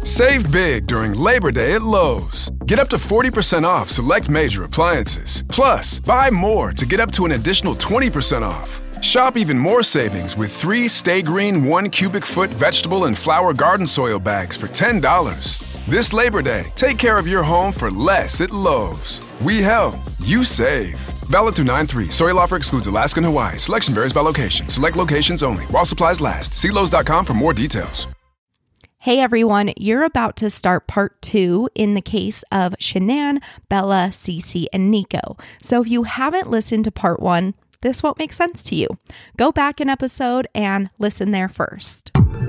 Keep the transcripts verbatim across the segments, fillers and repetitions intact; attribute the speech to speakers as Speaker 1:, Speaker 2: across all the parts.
Speaker 1: Save big during Labor Day at Lowe's. Get up to forty percent off select major appliances. Plus, buy more to get up to an additional twenty percent off. Shop even more savings with three Stay Green one cubic foot vegetable and flower garden soil bags for ten dollars. This Labor Day, take care of your home for less at Lowe's. We help, you save. Valid through nine three. Soil offer excludes Alaska and Hawaii. Selection varies by location. Select locations only. While supplies last. See Lowe's dot com for more details.
Speaker 2: Hey everyone, you're about to start part two in the case of Shanann, Bella, Cece, and Nico. So if you haven't listened to part one, this won't make sense to you. Go back an episode and listen there first.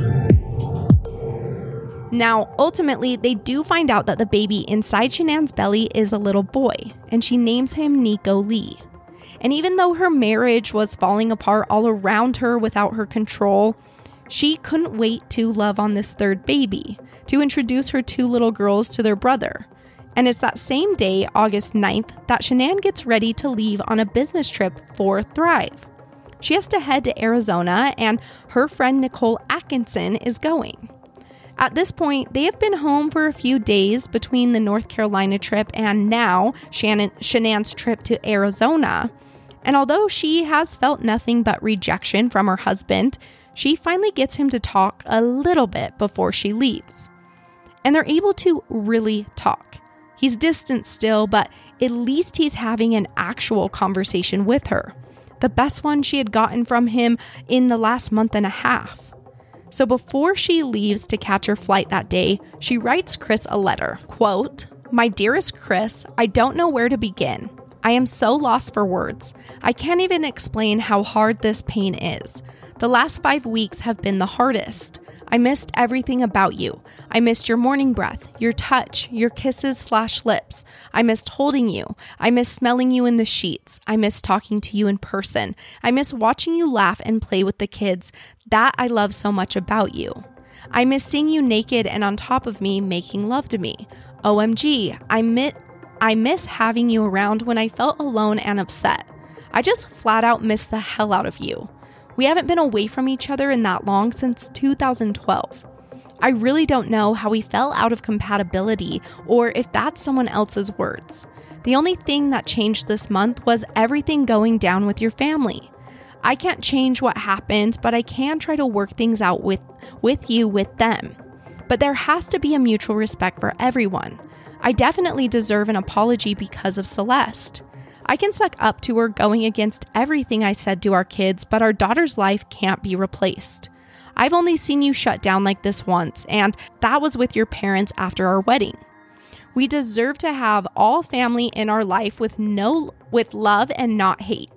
Speaker 2: Now, ultimately, they do find out that the baby inside Shanann's belly is a little boy, and she names him Nico Lee. And even though her marriage was falling apart all around her without her control, she couldn't wait to love on this third baby, to introduce her two little girls to their brother. And it's that same day, August ninth, that Shanann gets ready to leave on a business trip for Thrive. She has to head to Arizona, and her friend Nicole Atkinson is going. At this point, they have been home for a few days between the North Carolina trip and now Shannon, Shanann's trip to Arizona. And although she has felt nothing but rejection from her husband, she finally gets him to talk a little bit before she leaves. And they're able to really talk. He's distant still, but at least he's having an actual conversation with her. The best one she had gotten from him in the last month and a half. So before she leaves to catch her flight that day, she writes Chris a letter. Quote, "My dearest Chris, I don't know where to begin. I am so lost for words. I can't even explain how hard this pain is. The last five weeks have been the hardest. I missed everything about you. I missed your morning breath, your touch, your kisses slash lips. I missed holding you. I missed smelling you in the sheets. I missed talking to you in person. I miss watching you laugh and play with the kids. That I love so much about you. I miss seeing you naked and on top of me making love to me. O M G, I miss, I miss having you around when I felt alone and upset. I just flat out miss the hell out of you. We haven't been away from each other in that long since two thousand twelve. I really don't know how we fell out of compatibility or if that's someone else's words. The only thing that changed this month was everything going down with your family. I can't change what happened, but I can try to work things out with, with you with them. But there has to be a mutual respect for everyone. I definitely deserve an apology because of Celeste. I can suck up to her going against everything I said to our kids, but our daughter's life can't be replaced. I've only seen you shut down like this once, and that was with your parents after our wedding. We deserve to have all family in our life with no with love and not hate.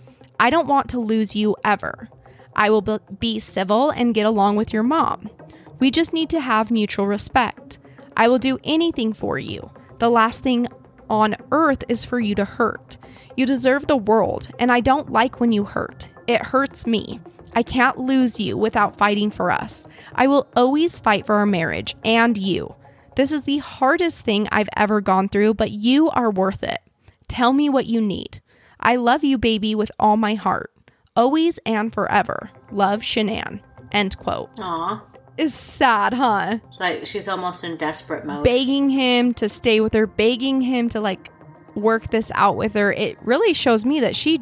Speaker 2: I don't want to lose you ever. I will be civil and get along with your mom. We just need to have mutual respect. I will do anything for you. The last thing on earth is for you to hurt. You deserve the world, and I don't like when you hurt. It hurts me. I can't lose you without fighting for us. I will always fight for our marriage and you. This is the hardest thing I've ever gone through, but you are worth it. Tell me what you need. I love you, baby, with all my heart. Always and forever. Love, Shanann." End quote.
Speaker 3: Aw.
Speaker 2: Is sad, huh?
Speaker 3: Like, she's almost in desperate mode.
Speaker 2: Begging him to stay with her, begging him to, like, work this out with her. It really shows me that she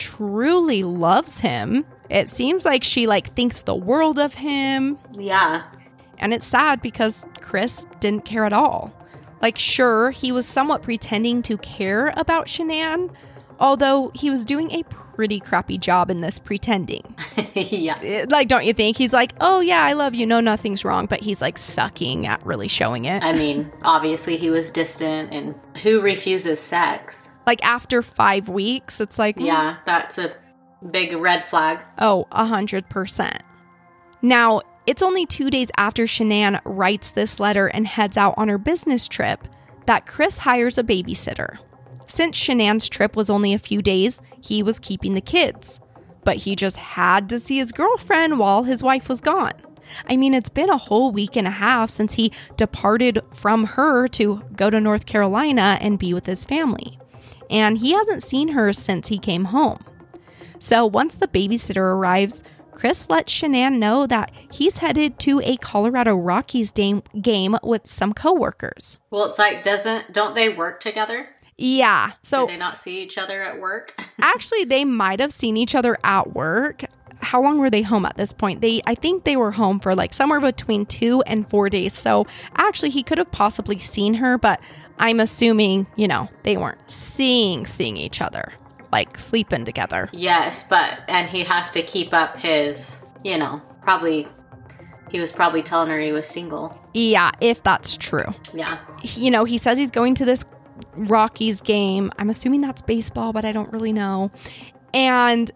Speaker 2: truly loves him. It seems like she, like, thinks the world of him.
Speaker 3: Yeah.
Speaker 2: And it's sad because Chris didn't care at all. Like, sure, he was somewhat pretending to care about Shanann, although he was doing a pretty crappy job in this pretending.
Speaker 3: Yeah.
Speaker 2: Like, don't you think? He's like, oh, yeah, I love you. No, nothing's wrong. But he's, like, sucking at really showing it.
Speaker 3: I mean, obviously he was distant, and who refuses sex?
Speaker 2: Like, after five weeks, it's like...
Speaker 3: Yeah, that's a big red flag.
Speaker 2: Oh, a hundred percent. Now, it's only two days after Shanann writes this letter and heads out on her business trip that Chris hires a babysitter. Since Shanann's trip was only a few days, he was keeping the kids. But he just had to see his girlfriend while his wife was gone. I mean, it's been a whole week and a half since he departed from her to go to North Carolina and be with his family. And he hasn't seen her since he came home. So once the babysitter arrives, Chris lets Shanann know that he's headed to a Colorado Rockies game game with some coworkers.
Speaker 3: Well, it's like, doesn't, don't they work together?
Speaker 2: Yeah. So
Speaker 3: do they not see each other at work?
Speaker 2: Actually, they might have seen each other at work. How long were they home at this point? They, I think they were home for like somewhere between two and four days. So actually, he could have possibly seen her, but I'm assuming, you know, they weren't seeing, seeing each other, like sleeping together.
Speaker 3: Yes, but, and he has to keep up his, you know, probably, he was probably telling her he was single.
Speaker 2: Yeah, if that's true.
Speaker 3: Yeah.
Speaker 2: You know, he says he's going to this Rockies game. I'm assuming that's baseball, but I don't really know. And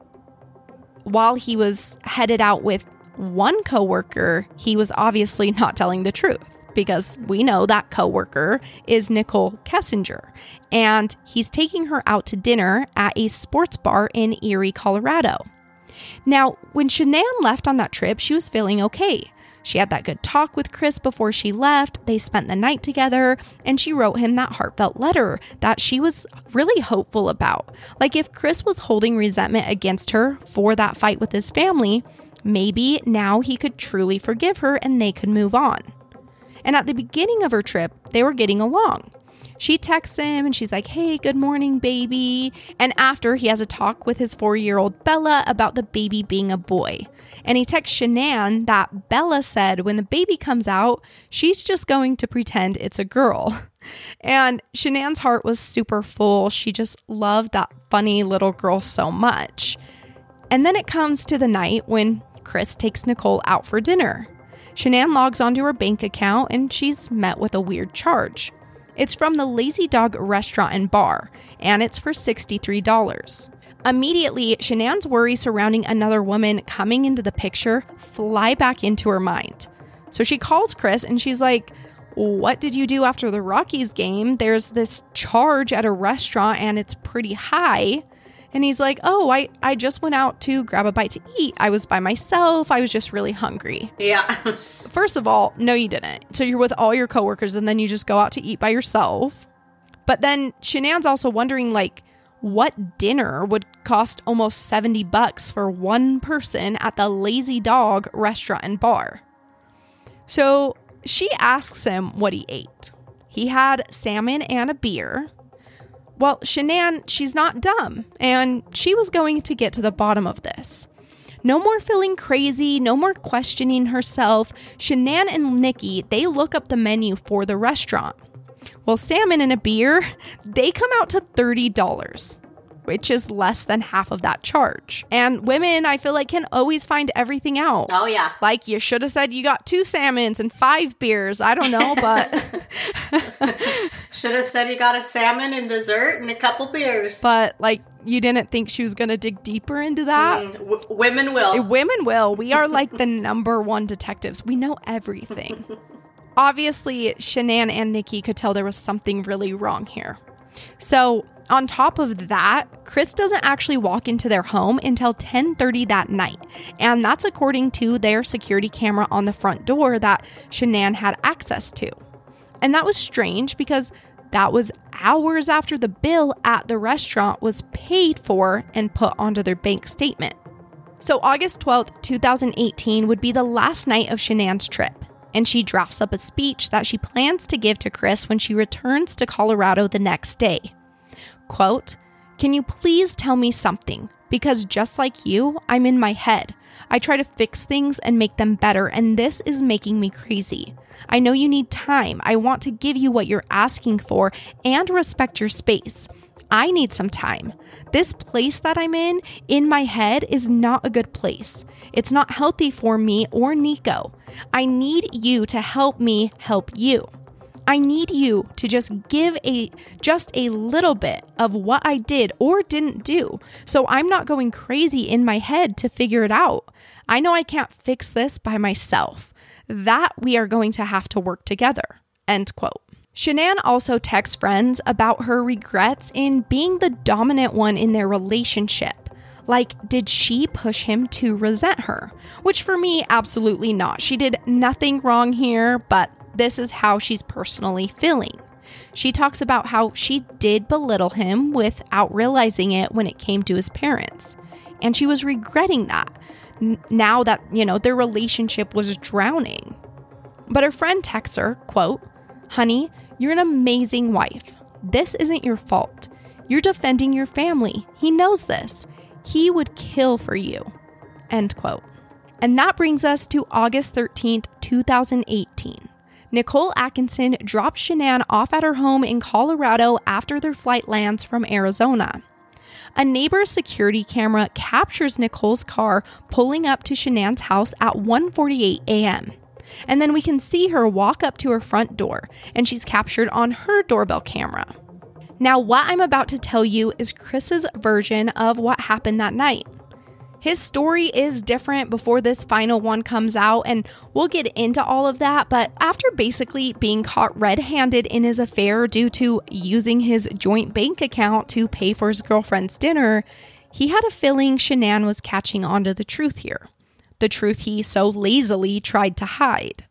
Speaker 2: while he was headed out with one coworker, he was obviously not telling the truth, because we know that coworker is Nicole Kessinger, and he's taking her out to dinner at a sports bar in Erie, Colorado. Now, when Shanann left on that trip, she was feeling okay. She had that good talk with Chris before she left. They spent the night together, and she wrote him that heartfelt letter that she was really hopeful about. Like, if Chris was holding resentment against her for that fight with his family, maybe now he could truly forgive her and they could move on. And at the beginning of her trip, they were getting along. She texts him and she's like, hey, good morning, baby. And after, he has a talk with his four-year-old Bella about the baby being a boy. And he texts Shanann that Bella said when the baby comes out, she's just going to pretend it's a girl. And Shanann's heart was super full. She just loved that funny little girl so much. And then it comes to the night when Chris takes Nicole out for dinner. Shanann logs onto her bank account and she's met with a weird charge. It's from the Lazy Dog restaurant and bar, and it's for sixty-three dollars. Immediately, Shanann's worries surrounding another woman coming into the picture fly back into her mind. So she calls Chris and she's like, what did you do after the Rockies game? There's this charge at a restaurant and it's pretty high. And he's like, oh, I, I just went out to grab a bite to eat. I was by myself. I was just really hungry.
Speaker 3: Yeah.
Speaker 2: First of all, no, you didn't. So you're with all your coworkers and then you just go out to eat by yourself. But then Shanann's also wondering, like, what dinner would cost almost seventy bucks for one person at the Lazy Dog restaurant and bar. So she asks him what he ate. He had salmon and a beer. Well, Shanann, she's not dumb, and she was going to get to the bottom of this. No more feeling crazy, no more questioning herself. Shanann and Nikki, they look up the menu for the restaurant. Well, salmon and a beer, they come out to thirty dollars, which is less than half of that charge. And women, I feel like, can always find everything out.
Speaker 3: Oh, yeah.
Speaker 2: Like, you should have said you got two salmons and five beers. I don't know, but...
Speaker 3: Should have said you got a salmon and dessert and a couple beers.
Speaker 2: But, like, you didn't think she was going to dig deeper into that?
Speaker 3: Mm, w- women will.
Speaker 2: Women will. We are like the number one detectives. We know everything. Obviously, Shanann and Nikki could tell there was something really wrong here. So, on top of that, Chris doesn't actually walk into their home until ten thirty that night. And that's according to their security camera on the front door that Shanann had access to. And that was strange because that was hours after the bill at the restaurant was paid for and put onto their bank statement. So August twelfth, twenty eighteen would be the last night of Shanann's trip. And she drafts up a speech that she plans to give to Chris when she returns to Colorado the next day. Quote, "Can you please tell me something? Because just like you, I'm in my head. I try to fix things and make them better, and this is making me crazy. I know you need time. I want to give you what you're asking for and respect your space. I need some time. This place that I'm in, in my head, is not a good place. It's not healthy for me or Nico. I need you to help me help you. I need you to just give a just a little bit of what I did or didn't do, so I'm not going crazy in my head to figure it out. I know I can't fix this by myself. That we are going to have to work together." End quote. Shanann also texts friends about her regrets in being the dominant one in their relationship. Like, did she push him to resent her? Which for me, absolutely not. She did nothing wrong here, but this is how she's personally feeling. She talks about how she did belittle him without realizing it when it came to his parents. And she was regretting that. n- now that, you know, their relationship was drowning. But her friend texts her, quote, "Honey, you're an amazing wife. This isn't your fault. You're defending your family. He knows this. He would kill for you." End quote. And that brings us to August thirteenth, two thousand eighteen. Nicole Atkinson dropped Shanann off at her home in Colorado after their flight lands from Arizona. A neighbor's security camera captures Nicole's car pulling up to Shanann's house at one forty-eight a.m. And then we can see her walk up to her front door, and she's captured on her doorbell camera. Now, what I'm about to tell you is Chris's version of what happened that night. His story is different before this final one comes out, and we'll get into all of that, but after basically being caught red-handed in his affair due to using his joint bank account to pay for his girlfriend's dinner, he had a feeling Shanann was catching on to the truth here. The truth he so lazily tried to hide.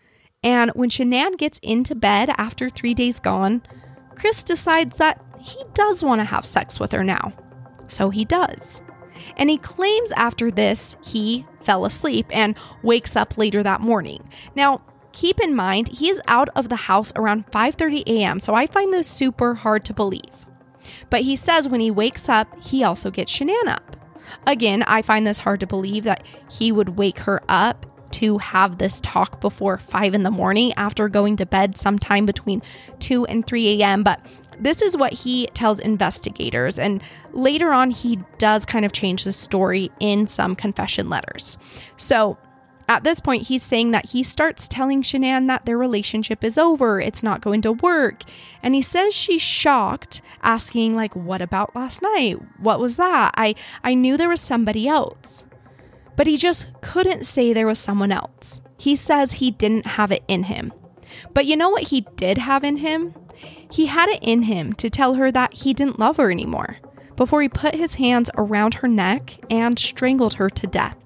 Speaker 2: And when Shanann gets into bed after three days gone, Chris decides that he does want to have sex with her now. So he does. And he claims after this, he fell asleep and wakes up later that morning. Now, keep in mind, he is out of the house around five thirty a.m., so I find this super hard to believe. But he says when he wakes up, he also gets Shanann up. Again, I find this hard to believe that he would wake her up to have this talk before five in the morning after going to bed sometime between two and three a.m., but this is what he tells investigators, and later on he does kind of change the story in some confession letters. So at this point, he's saying that he starts telling Shanann that their relationship is over, it's not going to work, and he says she's shocked, asking like, "What about last night? What was that? I, I knew there was somebody else." But he just couldn't say there was someone else. He says he didn't have it in him. But you know what he did have in him? He had it in him to tell her that he didn't love her anymore before he put his hands around her neck and strangled her to death.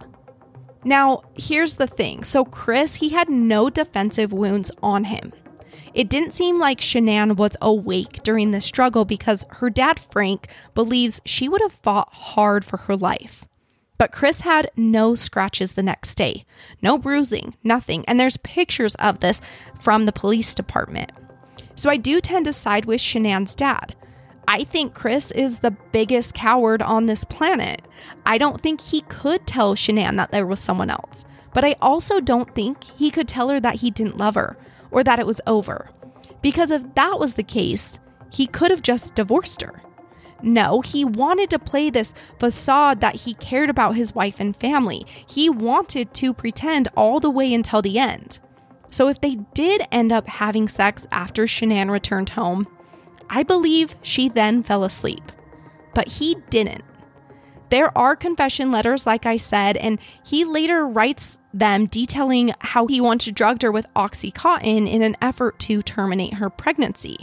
Speaker 2: Now, here's the thing. So Chris, he had no defensive wounds on him. It didn't seem like Shanann was awake during the struggle because her dad, Frank, believes she would have fought hard for her life. But Chris had no scratches the next day, no bruising, nothing. And there's pictures of this from the police department. So I do tend to side with Shanann's dad. I think Chris is the biggest coward on this planet. I don't think he could tell Shanann that there was someone else. But I also don't think he could tell her that he didn't love her or that it was over. Because if that was the case, he could have just divorced her. No, he wanted to play this facade that he cared about his wife and family. He wanted to pretend all the way until the end. So if they did end up having sex after Shanann returned home, I believe she then fell asleep. But he didn't. There are confession letters, like I said, and he later writes them detailing how he once drugged her with Oxycontin in an effort to terminate her pregnancy.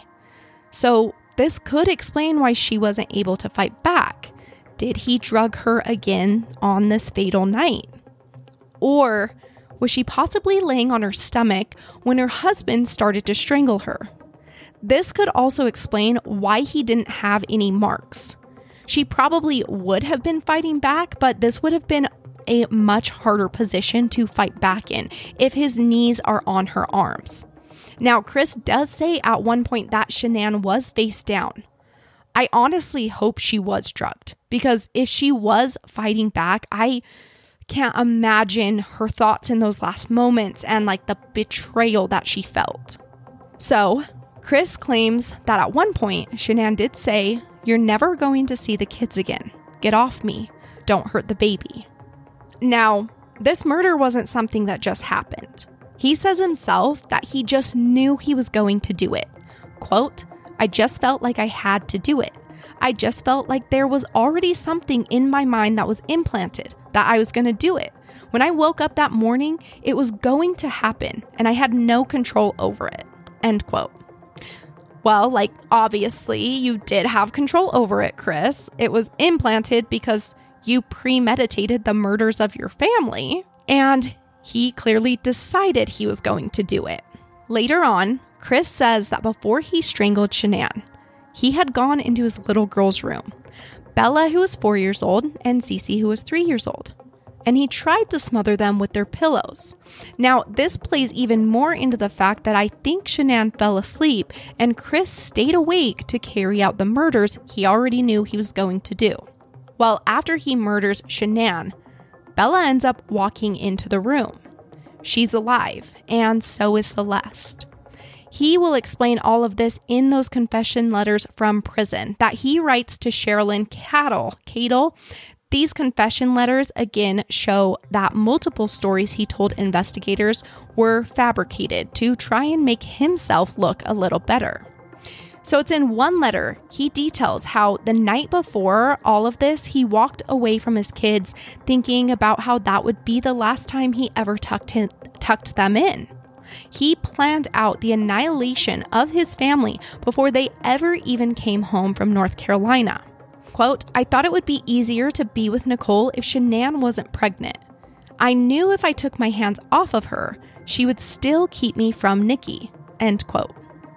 Speaker 2: So this could explain why she wasn't able to fight back. Did he drug her again on this fatal night? Or was she possibly laying on her stomach when her husband started to strangle her? This could also explain why he didn't have any marks. She probably would have been fighting back, but this would have been a much harder position to fight back in if his knees are on her arms. Now, Chris does say at one point that Shanann was face down. I honestly hope she was drugged, because if she was fighting back, I can't imagine her thoughts in those last moments and like the betrayal that she felt. So, Chris claims that at one point, Shanann did say, "You're never going to see the kids again. Get off me. Don't hurt the baby." Now, this murder wasn't something that just happened. He says himself that he just knew he was going to do it. Quote, "I just felt like I had to do it. I just felt like there was already something in my mind that was implanted, that I was going to do it. When I woke up that morning, it was going to happen, and I had no control over it." End quote. Well, like, obviously, you did have control over it, Chris. It was implanted because you premeditated the murders of your family, and he clearly decided he was going to do it. Later on, Chris says that before he strangled Shanann, he had gone into his little girl's room, Bella, who was four years old, and Cece, who was three years old. and he tried to smother them with their pillows. Now, this plays even more into the fact that I think Shanann fell asleep and Chris stayed awake to carry out the murders he already knew he was going to do. Well, after he murders Shanann, Bella ends up walking into the room. She's alive, and so is Celeste. He will explain all of this in those confession letters from prison that he writes to Sherilyn Cattle. Cadle. These confession letters, again, show that multiple stories he told investigators were fabricated to try and make himself look a little better. So it's in one letter, he details how the night before all of this, he walked away from his kids thinking about how that would be the last time he ever tucked, him, tucked them in. He planned out the annihilation of his family before they ever even came home from North Carolina. Quote, I thought it would be easier to be with Nicole if Shanann wasn't pregnant. I knew if I took my hands off of her, she would still keep me from Nikki, end quote.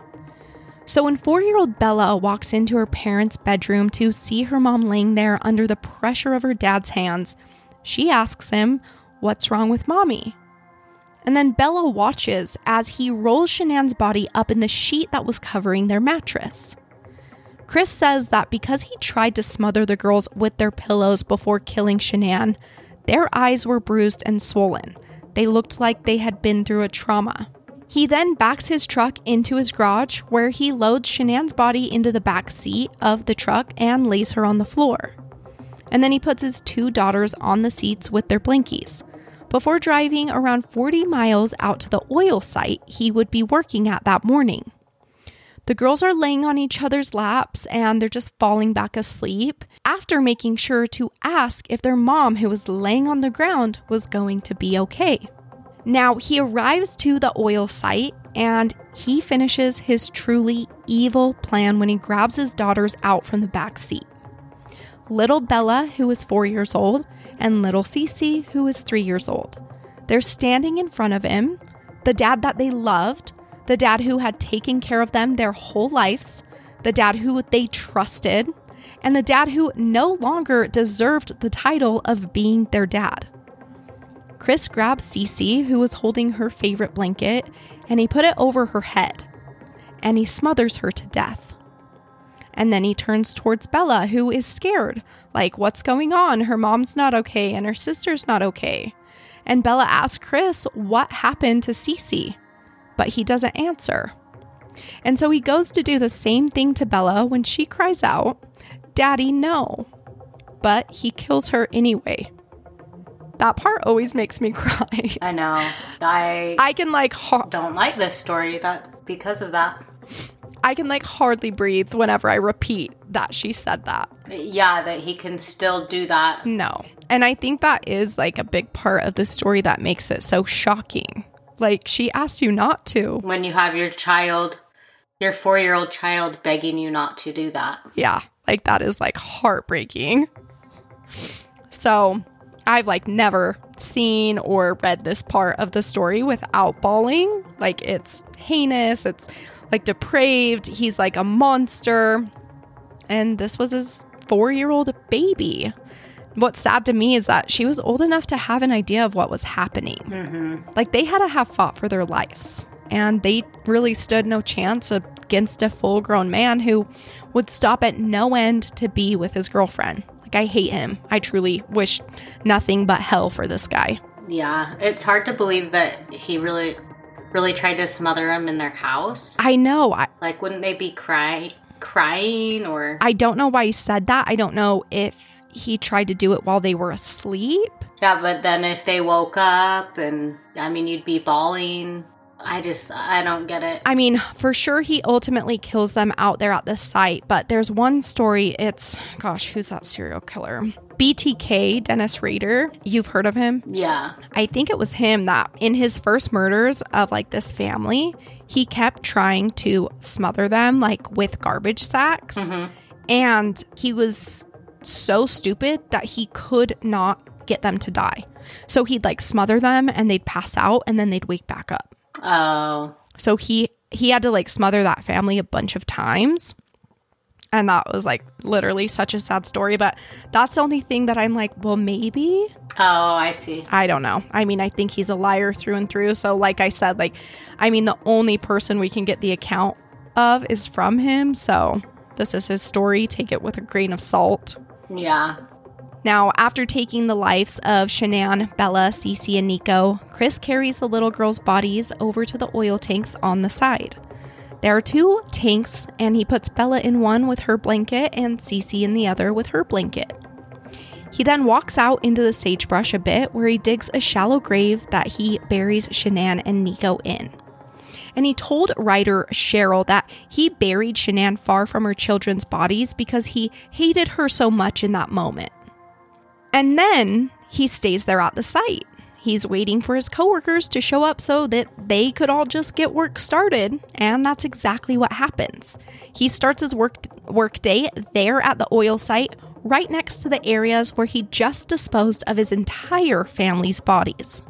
Speaker 2: So when four-year-old Bella walks into her parents' bedroom to see her mom laying there under the pressure of her dad's hands, she asks him, what's wrong with mommy? And then Bella watches as he rolls Shanann's body up in the sheet that was covering their mattress. Chris says that because he tried to smother the girls with their pillows before killing Shanann, their eyes were bruised and swollen. They looked like they had been through a trauma. He then backs his truck into his garage where he loads Shanann's body into the back seat of the truck and lays her on the floor. And then he puts his two daughters on the seats with their blankies before driving around forty miles out to the oil site he would be working at that morning. The girls are laying on each other's laps and they're just falling back asleep after making sure to ask if their mom, who was laying on the ground, was going to be okay. Now, he arrives to the oil site and he finishes his truly evil plan when he grabs his daughters out from the back seat. Little Bella, who is four years old, and little Cece, who is three years old. They're standing in front of him, the dad that they loved, the dad who had taken care of them their whole lives, the dad who they trusted, and the dad who no longer deserved the title of being their dad. Chris grabs Cece, who was holding her favorite blanket, and he put it over her head, and he smothers her to death. And then he turns towards Bella, who is scared, like, what's going on? Her mom's not okay, and her sister's not okay. And Bella asks Chris what happened to Cece, but he doesn't answer. And so he goes to do the same thing to Bella when she cries out, Daddy, no. But he kills her anyway. That part always makes me cry.
Speaker 3: I know. I
Speaker 2: I can like ha-
Speaker 3: don't like this story that because of that.
Speaker 2: I can like hardly breathe whenever I repeat that she said that.
Speaker 3: Yeah, that he can still do that.
Speaker 2: No. And I think that is like a big part of the story that makes it so shocking. Like, she asked you not to.
Speaker 3: When you have your child, your four-year-old child begging you not to do that.
Speaker 2: Yeah, like that is like heartbreaking. So I've like never seen or read this part of the story without bawling. Like, it's heinous. It's like depraved. He's like a monster. And this was his four-year-old baby. What's sad to me is that she was old enough to have an idea of what was happening. Mm-hmm. Like, they had to have fought for their lives. And they really stood no chance against a full-grown man who would stop at no end to be with his girlfriend. Like, I hate him. I truly wish nothing but hell for this guy.
Speaker 3: Yeah, it's hard to believe that he really, really tried to smother him in their house.
Speaker 2: I know. I,
Speaker 3: like, wouldn't they be cry, crying or...
Speaker 2: I don't know why he said that. I don't know if he tried to do it while they were asleep.
Speaker 3: Yeah, but then if they woke up and, I mean, you'd be bawling. I just, I don't get it.
Speaker 2: I mean, for sure he ultimately kills them out there at the site, but there's one story, it's, gosh, who's that serial killer? B T K, Dennis Rader. You've heard of him?
Speaker 3: Yeah.
Speaker 2: I think it was him that in his first murders of like this family, he kept trying to smother them like with garbage sacks. Mm-hmm. And he was so stupid that he could not get them to die. So he'd like smother them and they'd pass out and then they'd wake back up.
Speaker 3: Oh.
Speaker 2: So he he had to like smother that family a bunch of times. And that was like literally such a sad story. But that's the only thing that I'm like, well, maybe.
Speaker 3: Oh, I see.
Speaker 2: I don't know. I mean, I think he's a liar through and through. So like I said, like, I mean, the only person we can get the account of is from him. So this is his story. Take it with a grain of salt.
Speaker 3: Yeah.
Speaker 2: Now, after taking the lives of Shanann, Bella, Cece, and Nico, Chris carries the little girls' bodies over to the oil tanks on the side. There are two tanks, and he puts Bella in one with her blanket and Cece in the other with her blanket. He then walks out into the sagebrush a bit, where he digs a shallow grave that he buries Shanann and Nico in. And he told writer Cheryl that he buried Shanann far from her children's bodies because he hated her so much in that moment. And then he stays there at the site. He's waiting for his coworkers to show up so that they could all just get work started, and that's exactly what happens. He starts his work work day there at the oil site, right next to the areas where he just disposed of his entire family's bodies.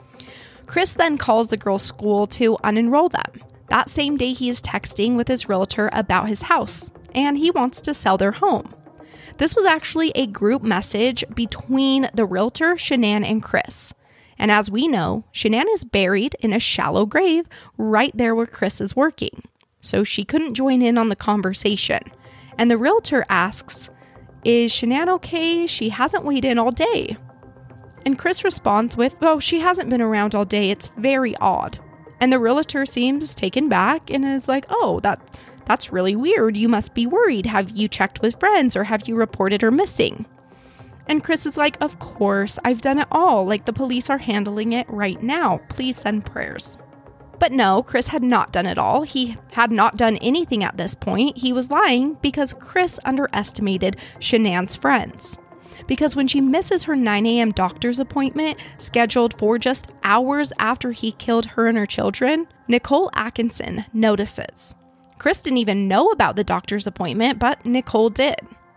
Speaker 2: Chris then calls the girls' school to unenroll them. That same day, he is texting with his realtor about his house, and he wants to sell their home. This was actually a group message between the realtor, Shanann, and Chris. And as we know, Shanann is buried in a shallow grave right there where Chris is working. So she couldn't join in on the conversation. And the realtor asks, "Is Shanann okay? She hasn't weighed in all day." And Chris responds with, "Oh, she hasn't been around all day. It's very odd." And the realtor seems taken back and is like, "Oh, that that's really weird. You must be worried. Have you checked with friends or have you reported her missing?" And Chris is like, "Of course, I've done it all. Like, the police are handling it right now. Please send prayers." But no, Chris had not done it all. He had not done anything at this point. He was lying because Chris underestimated Shanann's friends. Because when she misses her nine a.m. doctor's appointment, scheduled for just hours after he killed her and her children, Nicole Atkinson notices. Chris didn't even know about the doctor's appointment, but Nicole did.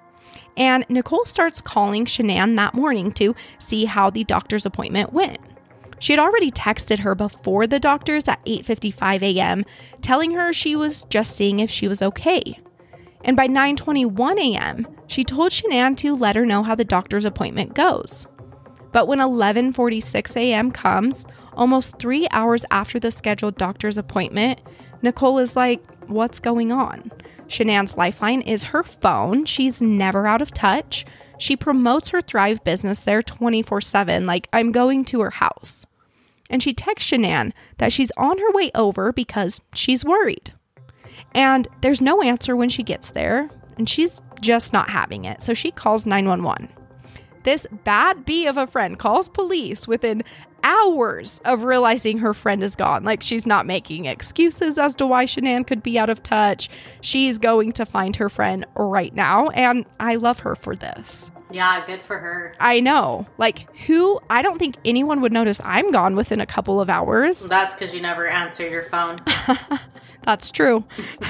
Speaker 2: And Nicole starts calling Shanann that morning to see how the doctor's appointment went. She had already texted her before the doctor's at eight fifty-five a.m., telling her she was just seeing if she was okay. And by nine twenty-one a.m., she told Shanann to let her know how the doctor's appointment goes. But when eleven forty-six a.m. comes, almost three hours after the scheduled doctor's appointment, Nicole is like, "What's going on?" Shanann's lifeline is her phone. She's never out of touch. She promotes her Thrive business there twenty-four seven, like, "I'm going to her house." And she texts Shanann that she's on her way over because she's worried. And there's no answer when she gets there, and she's just not having it. So she calls nine one one. This bad bee of a friend calls police within hours of realizing her friend is gone. Like, she's not making excuses as to why Shanann could be out of touch. She's going to find her friend right now, and I love her for this.
Speaker 3: Yeah, good for her.
Speaker 2: I know. Like, who? I don't think anyone would notice I'm gone within a couple of hours.
Speaker 3: Well, that's because you never answer your phone.
Speaker 2: That's true.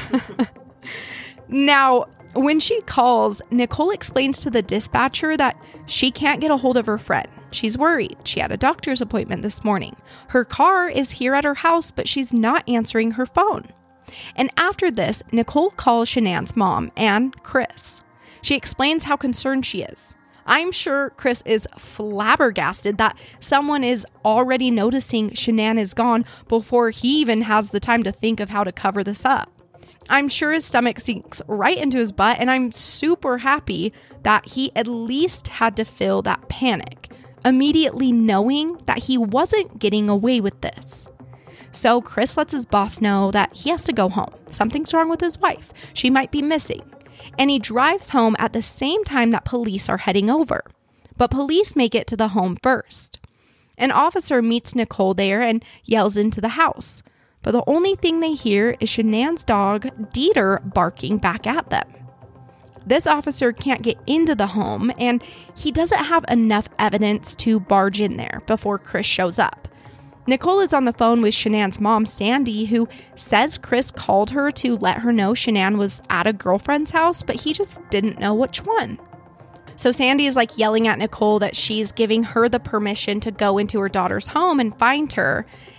Speaker 2: Now, when she calls, Nicole explains to the dispatcher that she can't get a hold of her friend. She's worried. She had a doctor's appointment this morning. Her car is here at her house, but she's not answering her phone. And after this, Nicole calls Shanann's mom and Chris. She explains how concerned she is. I'm sure Chris is flabbergasted that someone is already noticing Shanann is gone before he even has the time to think of how to cover this up. I'm sure his stomach sinks right into his butt, and I'm super happy that he at least had to feel that panic, immediately knowing that he wasn't getting away with this. So Chris lets his boss know that he has to go home. Something's wrong with his wife. She might be missing. And he drives home at the same time that police are heading over. But police make it to the home first. An officer meets Nicole there and yells into the house. But the only thing they hear is Shanann's dog, Dieter, barking back at them. This officer can't get into the home, and he doesn't have enough evidence to barge in there before Chris shows up. Nicole is on the phone with Shanann's mom, Sandy, who says Chris called her to let her know Shanann was at a girlfriend's house, but he just didn't know which one. So Sandy is like yelling at Nicole that she's giving her the permission to go into her daughter's home and find her.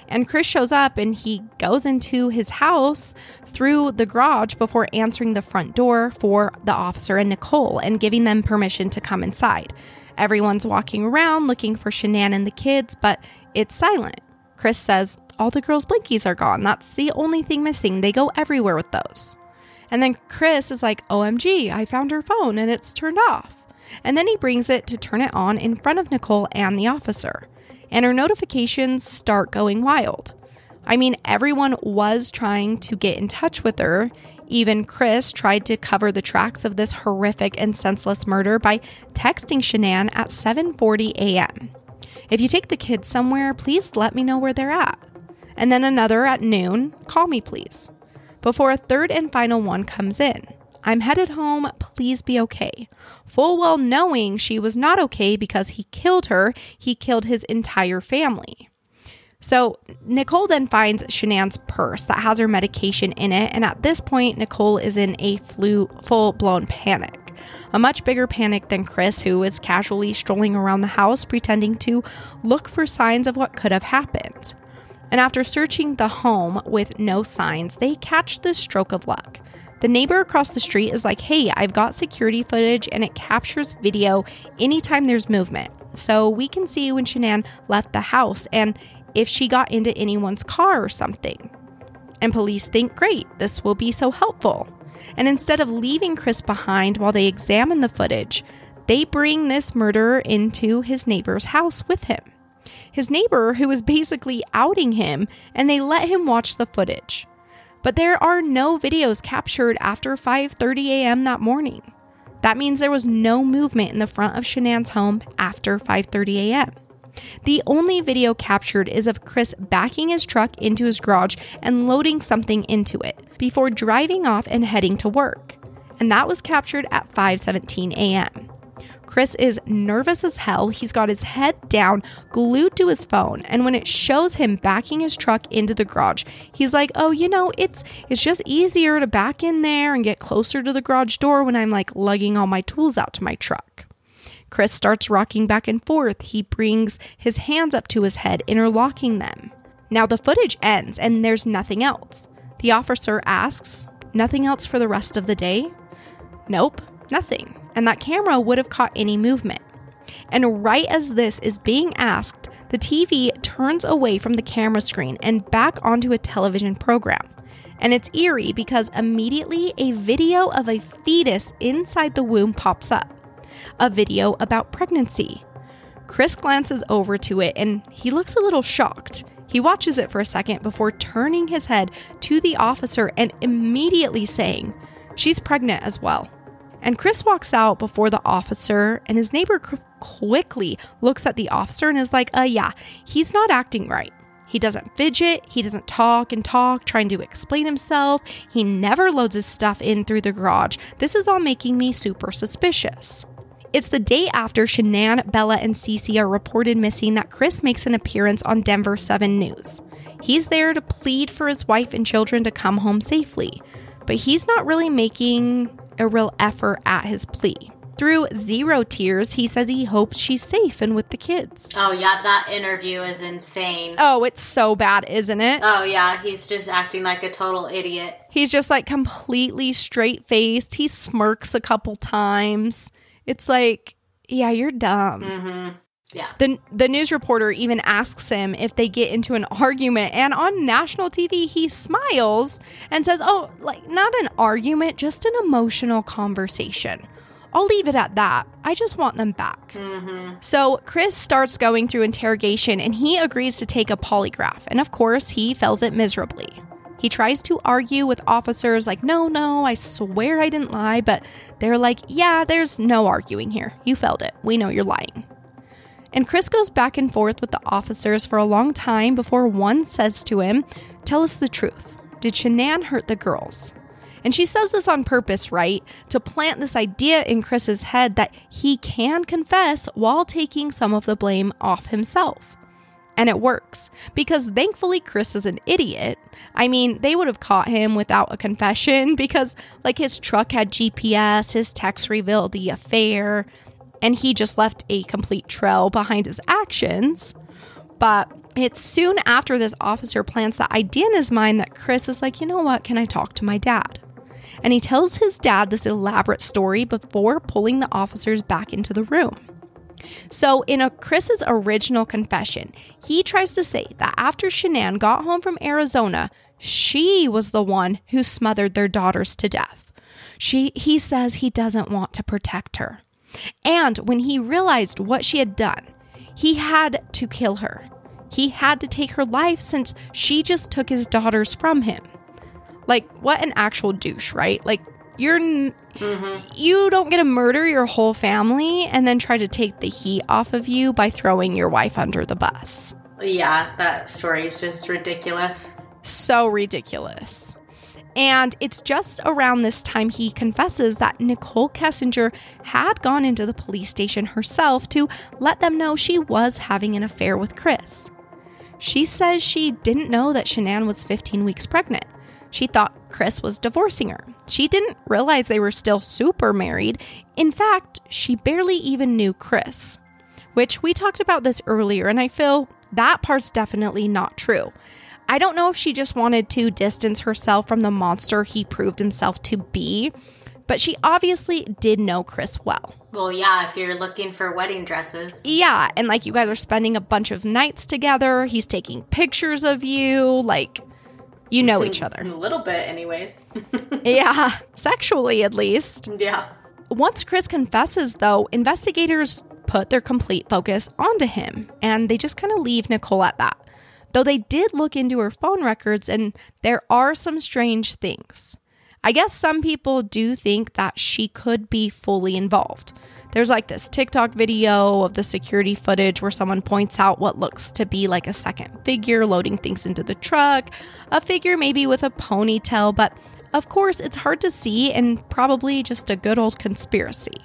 Speaker 2: And Chris shows up and he goes into his house through the garage before answering the front door for the officer and Nicole and giving them permission to come inside. Everyone's walking around looking for Shanann and the kids, but it's silent. Chris says all the girls' blinkies are gone. That's the only thing missing. They go everywhere with those. And then Chris is like, O M G, I found her phone and it's turned off. And then he brings it to turn it on in front of Nicole and the officer. And her notifications start going wild. I mean, everyone was trying to get in touch with her. Even Chris tried to cover the tracks of this horrific and senseless murder by texting Shanann at seven forty a.m. If you take the kids somewhere, please let me know where they're at. And then another at noon, call me please. Before a third and final one comes in. I'm headed home, please be okay. Full well knowing she was not okay because he killed her, he killed his entire family. So Nicole then finds Shanann's purse that has her medication in it, and at this point, Nicole is in a flu, full-blown panic. A much bigger panic than Chris, who is casually strolling around the house pretending to look for signs of what could have happened. And after searching the home with no signs, they catch this stroke of luck. The neighbor across the street is like, hey, I've got security footage and it captures video anytime there's movement. So we can see when Shanann left the house and if she got into anyone's car or something. And police think, great, this will be so helpful. And instead of leaving Chris behind while they examine the footage, they bring this murderer into his neighbor's house with him. His neighbor, who is basically outing him, and they let him watch the footage. But there are no videos captured after five thirty a.m. that morning. That means there was no movement in the front of Shanann's home after five thirty a.m. The only video captured is of Chris backing his truck into his garage and loading something into it before driving off and heading to work. And that was captured at five seventeen a.m. Chris is nervous as hell. He's got his head down, glued to his phone. And when it shows him backing his truck into the garage, he's like, oh, you know, it's it's just easier to back in there and get closer to the garage door when I'm like lugging all my tools out to my truck. Chris starts rocking back and forth. He brings his hands up to his head, interlocking them. Now the footage ends and there's nothing else. The officer asks, nothing else for the rest of the day? Nope, nothing. And that camera would have caught any movement. And right as this is being asked, the T V turns away from the camera screen and back onto a television program. And it's eerie because immediately a video of a fetus inside the womb pops up. A video about pregnancy. Chris glances over to it and he looks a little shocked. He watches it for a second before turning his head to the officer and immediately saying, she's pregnant as well. And Chris walks out before the officer, and his neighbor c- quickly looks at the officer and is like, uh, yeah, he's not acting right. He doesn't fidget. He doesn't talk and talk, trying to explain himself. He never loads his stuff in through the garage. This is all making me super suspicious. It's the day after Shanann, Bella, and Cece are reported missing that Chris makes an appearance on Denver seven News. He's there to plead for his wife and children to come home safely, but he's not really making a real effort at his plea. Through zero tears, he says he hopes she's safe and with the kids.
Speaker 3: Oh, yeah, that interview is insane.
Speaker 2: Oh, it's so bad, isn't it?
Speaker 3: Oh, yeah, he's just acting like a total idiot.
Speaker 2: He's just like completely straight-faced. He smirks a couple times. It's like, yeah, you're dumb.
Speaker 3: Mm-hmm. Yeah.
Speaker 2: The, the news reporter even asks him if they get into an argument, and on national T V, he smiles and says, oh, like, not an argument, just an emotional conversation. I'll leave it at that. I just want them back.
Speaker 3: Mm-hmm.
Speaker 2: So Chris starts going through interrogation, and he agrees to take a polygraph, and of course, he fails it miserably. He tries to argue with officers like, no, no, I swear I didn't lie, but they're like, yeah, there's no arguing here. You failed it. We know you're lying. And Chris goes back and forth with the officers for a long time before one says to him, tell us the truth. Did Shanann hurt the girls? And she says this on purpose, right? To plant this idea in Chris's head that he can confess while taking some of the blame off himself. And it works, because thankfully Chris is an idiot. I mean, they would have caught him without a confession because, like, his truck had G P S, his text revealed the affair, and he just left a complete trail behind his actions. But it's soon after this officer plants the idea in his mind that Chris is like, you know what, can I talk to my dad? And he tells his dad this elaborate story before pulling the officers back into the room. So in a Chris's original confession, he tries to say that after Shanann got home from Arizona, she was the one who smothered their daughters to death. She, he says he doesn't want to protect her. And when he realized what she had done, he had to kill her. He had to take her life since she just took his daughters from him. Like, what an actual douche, right? Like, you're, mm-hmm. you don't get to murder your whole family and then try to take the heat off of you by throwing your wife under the bus.
Speaker 3: Yeah, that story is just ridiculous.
Speaker 2: So ridiculous. And it's just around this time he confesses that Nicole Kessinger had gone into the police station herself to let them know she was having an affair with Chris. She says she didn't know that Shanann was fifteen weeks pregnant. She thought Chris was divorcing her. She didn't realize they were still super married. In fact, she barely even knew Chris, which we talked about this earlier, and I feel that part's definitely not true. I don't know if she just wanted to distance herself from the monster he proved himself to be, but she obviously did know Chris well.
Speaker 3: Well, yeah, if you're looking for wedding dresses.
Speaker 2: Yeah, and like you guys are spending a bunch of nights together. He's taking pictures of you, like, you know each other.
Speaker 3: A little bit, anyways.
Speaker 2: Yeah, sexually at least.
Speaker 3: Yeah.
Speaker 2: Once Chris confesses, though, investigators put their complete focus onto him, and they just kind of leave Nicole at that. Though they did look into her phone records, and there are some strange things. I guess some people do think that she could be fully involved. There's like this TikTok video of the security footage where someone points out what looks to be like a second figure loading things into the truck, a figure maybe with a ponytail, but of course it's hard to see and probably just a good old conspiracy.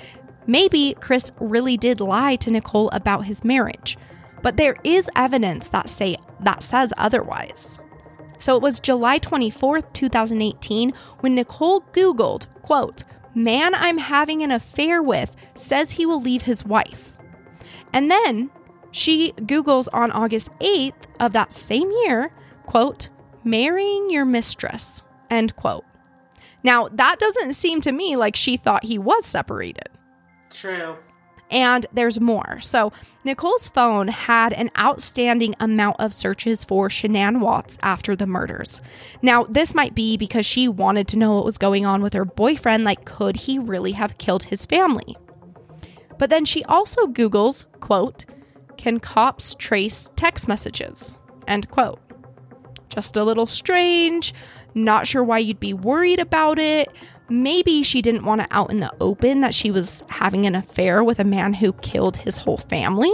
Speaker 2: Maybe Chris really did lie to Nicole about his marriage. But there is evidence that say that says otherwise. So it was July twenty-fourth, twenty eighteen, when Nicole Googled, quote, "Man I'm having an affair with says he will leave his wife." And then she Googles on August eighth of that same year, quote, "Marrying your mistress," end quote. Now, that doesn't seem to me like she thought he was separated.
Speaker 3: True.
Speaker 2: And there's more. So Nicole's phone had an outstanding amount of searches for Shanann Watts after the murders. Now, this might be because she wanted to know what was going on with her boyfriend. Like, could he really have killed his family? But then she also Googles, quote, "Can cops trace text messages?" End quote. Just a little strange. Not sure why you'd be worried about it. Maybe she didn't want it out in the open that she was having an affair with a man who killed his whole family.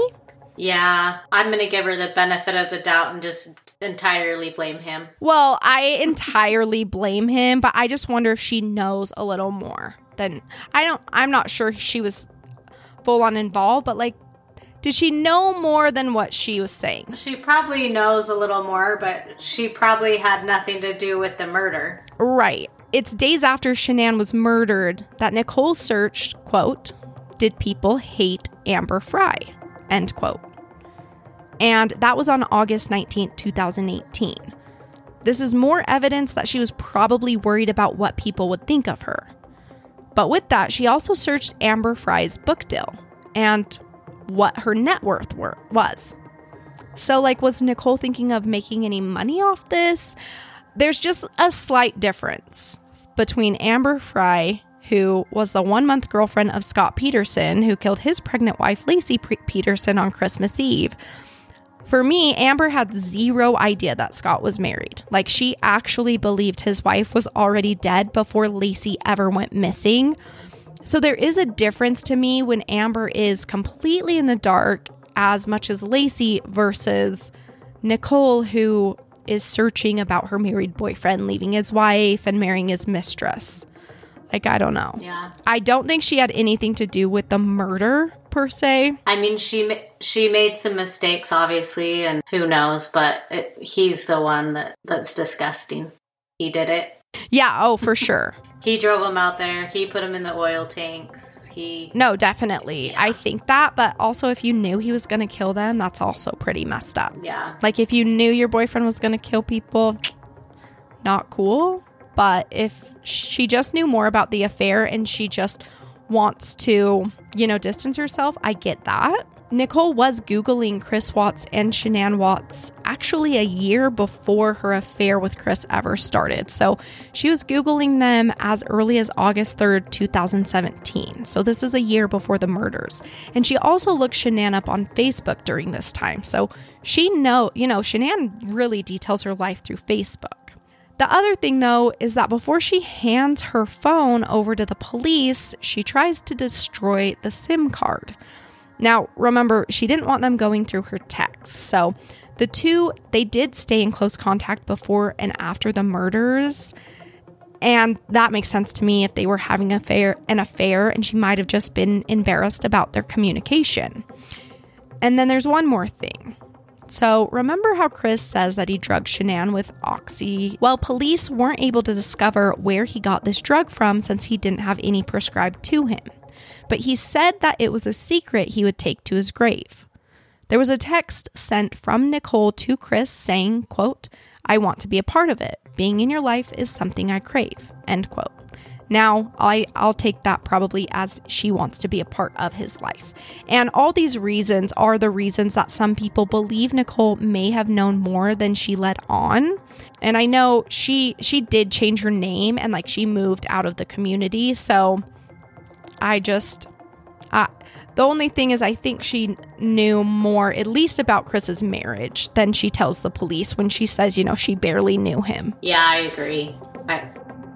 Speaker 3: Yeah, I'm going to give her the benefit of the doubt and just entirely blame him.
Speaker 2: Well, I entirely blame him, but I just wonder if she knows a little more than... I don't, I'm not sure she was full on involved, but like, did she know more than what she was saying?
Speaker 3: She probably knows a little more, but she probably had nothing to do with the murder.
Speaker 2: Right. It's days after Shanann was murdered that Nicole searched, quote, "Did people hate Amber Frey?" End quote. And that was on August nineteenth, twenty eighteen. This is more evidence that she was probably worried about what people would think of her. But with that, she also searched Amber Frey's book deal and what her net worth were, was. So, like, was Nicole thinking of making any money off this? There's just a slight difference between Amber Frey, who was the one-month girlfriend of Scott Peterson, who killed his pregnant wife, Lacey Peterson, on Christmas Eve. For me, Amber had zero idea that Scott was married. Like, she actually believed his wife was already dead before Lacey ever went missing. So there is a difference to me when Amber is completely in the dark as much as Lacey versus Nicole, who is searching about her married boyfriend leaving his wife and marrying his mistress. Like, I don't know.
Speaker 3: Yeah.
Speaker 2: I don't think she had anything to do with the murder, per se.
Speaker 3: I mean, she she made some mistakes, obviously, and who knows, but it, he's the one that, that's disgusting. He did it.
Speaker 2: Yeah, oh, for sure.
Speaker 3: He drove him out there. He put him in the oil tanks. He
Speaker 2: No, definitely.
Speaker 3: Yeah.
Speaker 2: I think that, but also if you knew he was going to kill them, that's also pretty messed up.
Speaker 3: Yeah.
Speaker 2: Like if you knew your boyfriend was going to kill people, not cool. But if she just knew more about the affair and she just wants to, you know, distance herself, I get that. Nicole was Googling Chris Watts and Shanann Watts actually a year before her affair with Chris ever started. So she was Googling them as early as August third, two thousand seventeen. So this is a year before the murders. And she also looked Shanann up on Facebook during this time. So she know, you know, Shanann really details her life through Facebook. The other thing, though, is that before she hands her phone over to the police, she tries to destroy the SIM card. Now, remember, she didn't want them going through her texts. So the two, they did stay in close contact before and after the murders. And that makes sense to me if they were having an affair, an affair and she might have just been embarrassed about their communication. And then there's one more thing. So remember how Chris says that he drugged Shanann with Oxy? Well, police weren't able to discover where he got this drug from since he didn't have any prescribed to him. But he said that it was a secret he would take to his grave. There was a text sent from Nicole to Chris saying, quote, "I want to be a part of it. Being in your life is something I crave," end quote. Now, I, I'll take that probably as she wants to be a part of his life. And all these reasons are the reasons that some people believe Nicole may have known more than she let on. And I know she she did change her name and like she moved out of the community. So I just, uh, the only thing is I think she knew more, at least about Chris's marriage, than she tells the police when she says, you know, she barely knew him.
Speaker 3: Yeah, I agree. I,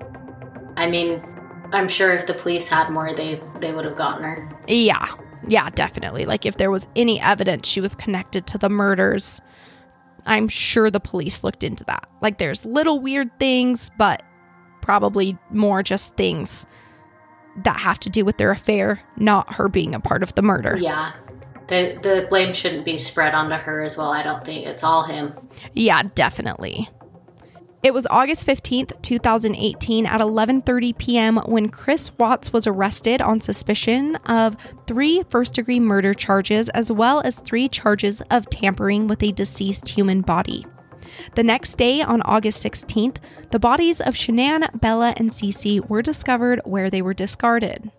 Speaker 3: I mean, I'm sure if the police had more, they, they would have gotten her.
Speaker 2: Yeah, yeah, definitely. Like if there was any evidence she was connected to the murders, I'm sure the police looked into that. Like there's little weird things, but probably more just things that have to do with their affair, not her being a part of the murder.
Speaker 3: Yeah. The the blame shouldn't be spread onto her as well, I don't think. It's all him.
Speaker 2: Yeah, definitely. It was August fifteenth, two thousand eighteen at eleven thirty p.m. when Chris Watts was arrested on suspicion of three first-degree murder charges as well as three charges of tampering with a deceased human body. The next day, on August sixteenth, the bodies of Shanann, Bella, and Cece were discovered where they were discarded.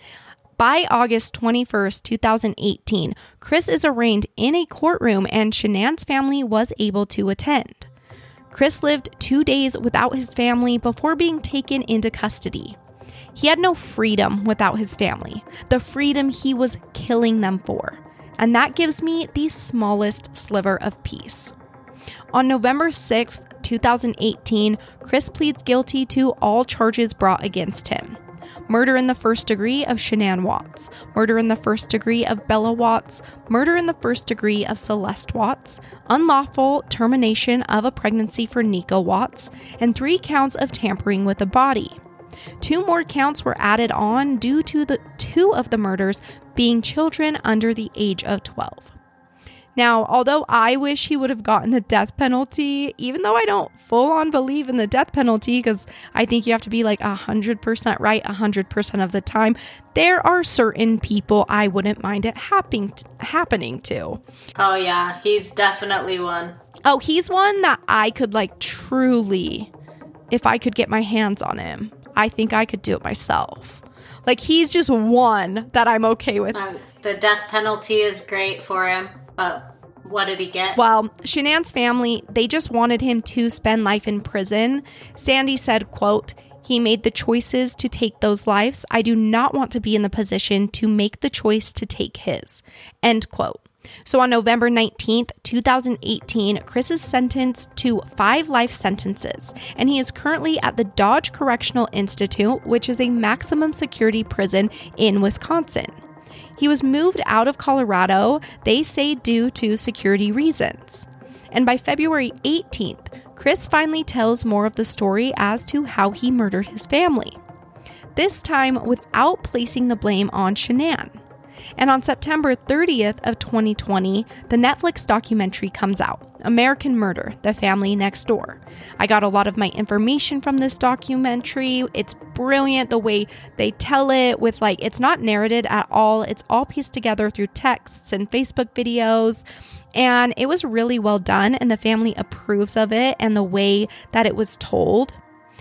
Speaker 2: By August twenty-first, two thousand eighteen, Chris is arraigned in a courtroom and Shanann's family was able to attend. Chris lived two days without his family before being taken into custody. He had no freedom without his family, the freedom he was killing them for. And that gives me the smallest sliver of peace. On November sixth, two thousand eighteen, Chris pleads guilty to all charges brought against him. Murder in the first degree of Shanann Watts, murder in the first degree of Bella Watts, murder in the first degree of Celeste Watts, unlawful termination of a pregnancy for Nico Watts, and three counts of tampering with a body. Two more counts were added on due to the two of the murders being children under the age of twelve. Now, although I wish he would have gotten the death penalty, even though I don't full on believe in the death penalty, because I think you have to be like one hundred percent right one hundred percent of the time, there are certain people I wouldn't mind it happening happening to.
Speaker 3: Oh, yeah. He's definitely one.
Speaker 2: Oh, he's one that I could like truly, if I could get my hands on him, I think I could do it myself. Like, he's just one that I'm okay with.
Speaker 3: Uh, the death penalty is great for him. But what did he get?
Speaker 2: Well, Shanann's family, they just wanted him to spend life in prison. Sandy said, quote, "He made the choices to take those lives. I do not want to be in the position to make the choice to take his," end quote. So on November nineteenth, two thousand eighteen, Chris is sentenced to five life sentences, and he is currently at the Dodge Correctional Institute, which is a maximum security prison in Wisconsin. He was moved out of Colorado, they say due to security reasons. And by February eighteenth, Chris finally tells more of the story as to how he murdered his family. This time without placing the blame on Shanann. And on September thirtieth of twenty twenty, the Netflix documentary comes out, American Murder, The Family Next Door. I got a lot of my information from this documentary. It's brilliant the way they tell it with like, it's not narrated at all. It's all pieced together through texts and Facebook videos. And it was really well done, and the family approves of it and the way that it was told.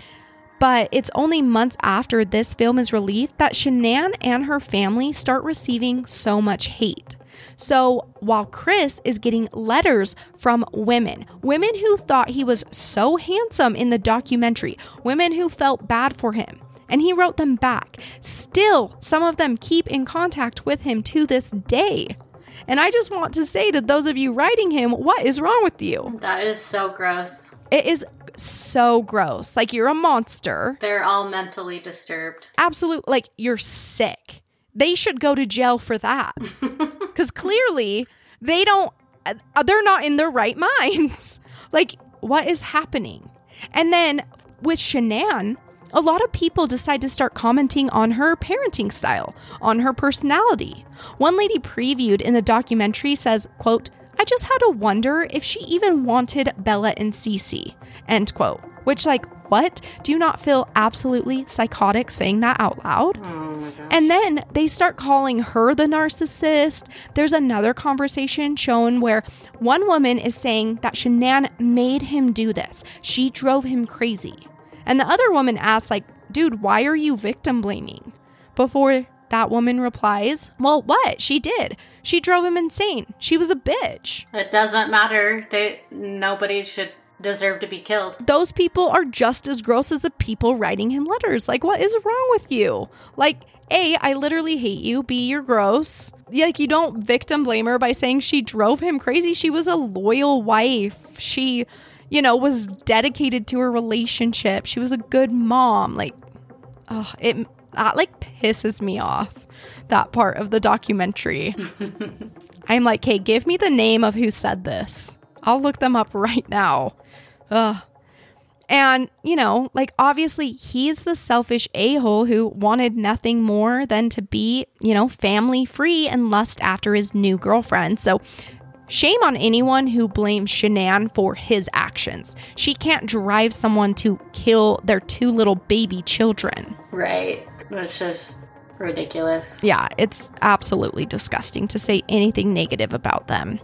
Speaker 2: But it's only months after this film is released that Shanann and her family start receiving so much hate. So while Chris is getting letters from women, women who thought he was so handsome in the documentary, women who felt bad for him, and he wrote them back, still some of them keep in contact with him to this day. And I just want to say to those of you writing him, what is wrong with you?
Speaker 3: That is so gross.
Speaker 2: It is so gross. Like, you're a monster.
Speaker 3: They're all mentally disturbed.
Speaker 2: Absolutely. Like, you're sick. They should go to jail for that. Because clearly, they don't, they're not in their right minds. Like, what is happening? And then with Shanann, a lot of people decide to start commenting on her parenting style, on her personality. One lady previewed in the documentary says, quote, "I just had to wonder if she even wanted Bella and Cece," end quote. Which, like, what? Do you not feel absolutely psychotic saying that out loud?
Speaker 3: Oh my gosh.
Speaker 2: And then they start calling her the narcissist. There's another conversation shown where one woman is saying that Shanann made him do this. She drove him crazy. And the other woman asks, like, dude, why are you victim blaming? Before that woman replies, well, what? She did. She drove him insane. She was a bitch.
Speaker 3: It doesn't matter. They nobody should deserve to be killed.
Speaker 2: Those people are just as gross as the people writing him letters. Like, what is wrong with you? Like, A, I literally hate you. B, you're gross. Like, you don't victim blame her by saying she drove him crazy. She was a loyal wife. She, you know, was dedicated to her relationship. She was a good mom. Like, oh, it that like pisses me off, that part of the documentary. I'm like, hey, give me the name of who said this. I'll look them up right now. Ugh. And, you know, like, obviously he's the selfish a-hole who wanted nothing more than to be, you know, family free and lust after his new girlfriend. So shame on anyone who blames Shanann for his actions. She can't drive someone to kill their two little baby children.
Speaker 3: Right. It's just ridiculous.
Speaker 2: Yeah, it's absolutely disgusting to say anything negative about them.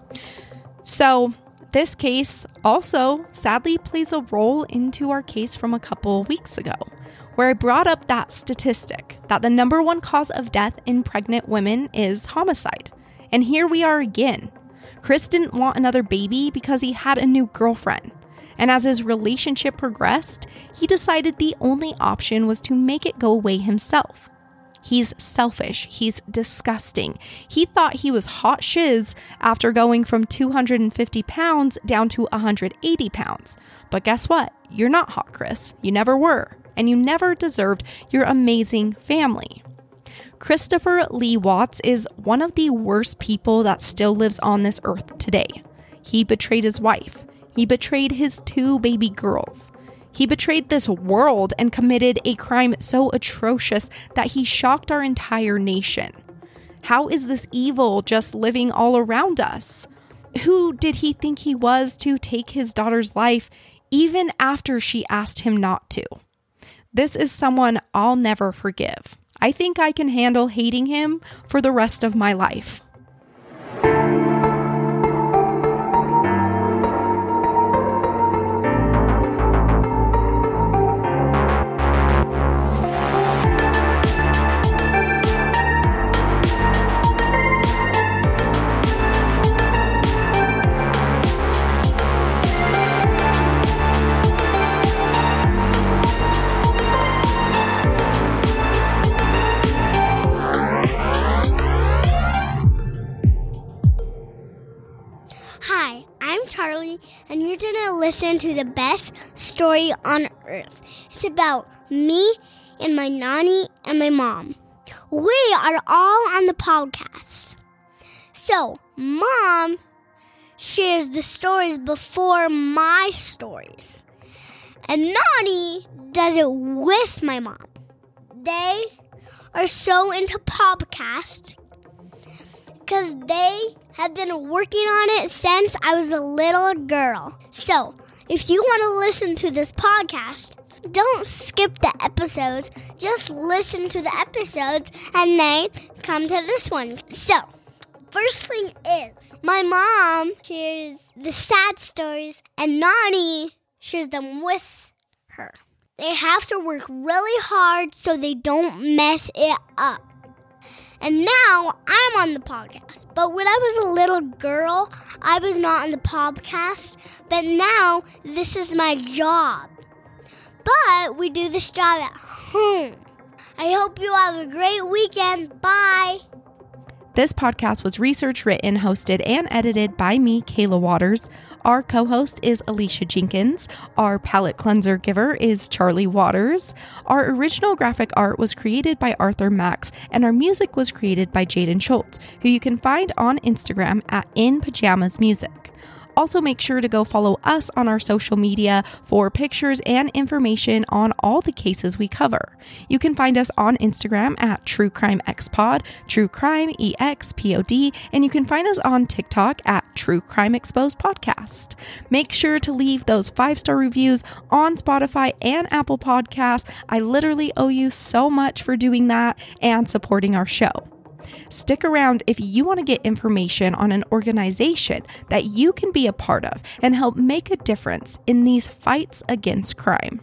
Speaker 2: So this case also sadly plays a role into our case from a couple weeks ago, where I brought up that statistic that the number one cause of death in pregnant women is homicide. And here we are again. Chris didn't want another baby because he had a new girlfriend. And as his relationship progressed, he decided the only option was to make it go away himself. He's selfish. He's disgusting. He thought he was hot shiz after going from two hundred fifty pounds down to one hundred eighty pounds. But guess what? You're not hot, Chris. You never were. And you never deserved your amazing family. Christopher Lee Watts is one of the worst people that still lives on this earth today. He betrayed his wife. He betrayed his two baby girls. He betrayed this world and committed a crime so atrocious that he shocked our entire nation. How is this evil just living all around us? Who did he think he was to take his daughter's life even after she asked him not to? This is someone I'll never forgive. I think I can handle hating him for the rest of my life.
Speaker 4: And you're gonna listen to the best story on earth. It's about me and my nanny and my mom. We are all on the podcast. So, Mom shares the stories before my stories. And Nanny does it with my mom. They are so into podcasts because they have been working on it since I was a little girl. So, if you want to listen to this podcast, don't skip the episodes. Just listen to the episodes and then come to this one. So, first thing is, my mom shares the sad stories and Nani shares them with her. They have to work really hard so they don't mess it up. And now I'm on the podcast. But when I was a little girl, I was not on the podcast. But now this is my job. But we do this job at home. I hope you have a great weekend. Bye.
Speaker 2: This podcast was researched, written, hosted, and edited by me, Kayla Waters. Our co-host is Alicia Jenkins. Our palette cleanser giver is Charlie Waters. Our original graphic art was created by Arthur Max, and our music was created by Jaden Schultz, who you can find on Instagram at In Pajamas Music. Also, make sure to go follow us on our social media for pictures and information on all the cases we cover. You can find us on Instagram at True Crime X Pod, True Crime E X P O D, and you can find us on TikTok at True Crime Exposed Podcast. Make sure to leave those five-star reviews on Spotify and Apple Podcasts. I literally owe you so much for doing that and supporting our show. Stick around if you want to get information on an organization that you can be a part of and help make a difference in these fights against crime.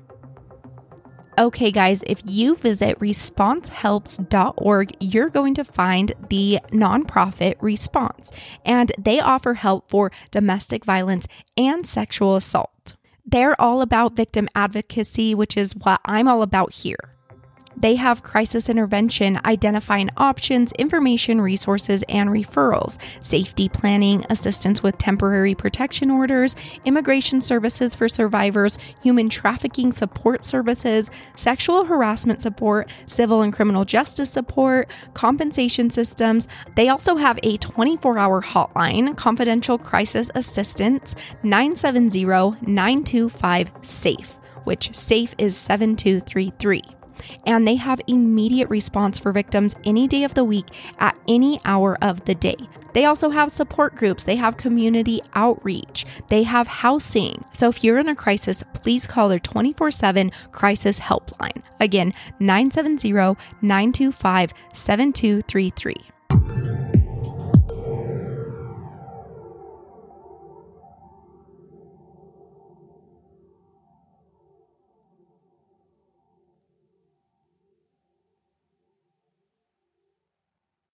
Speaker 2: Okay, guys, if you visit response helps dot org, you're going to find the nonprofit Response, and they offer help for domestic violence and sexual assault. They're all about victim advocacy, which is what I'm all about here. They have crisis intervention, identifying options, information, resources, and referrals, safety planning, assistance with temporary protection orders, immigration services for survivors, human trafficking support services, sexual harassment support, civil and criminal justice support, compensation systems. They also have a twenty-four hour hotline, confidential crisis assistance, nine seven zero, nine two five, SAFE, which SAFE is seven two three three. And they have immediate response for victims any day of the week at any hour of the day. They also have support groups. They have community outreach. They have housing. So if you're in a crisis, please call their twenty-four seven crisis helpline. Again, nine seven zero, nine two five, seven two three three.